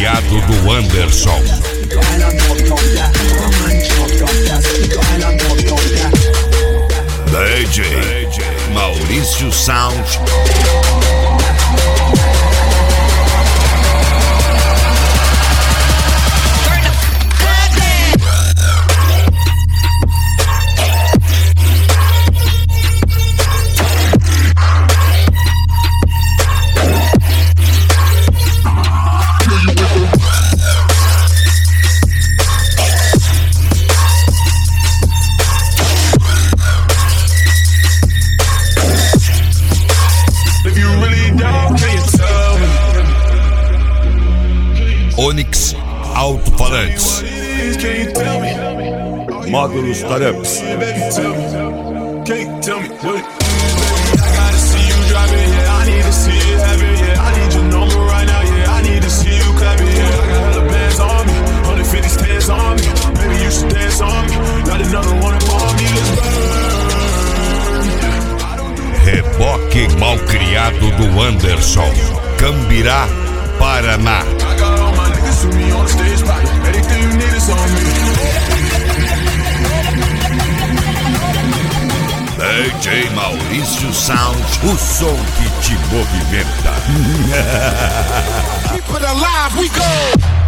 malcriado do Anderson. DJ Maurício Sound. Onyx Alto-Falantes. Módulos Tareps. Reboque malcriado do Anderson, Cambirá, Paraná. DJ Maurício Sound, o som que te movimenta. Keep it alive, we go!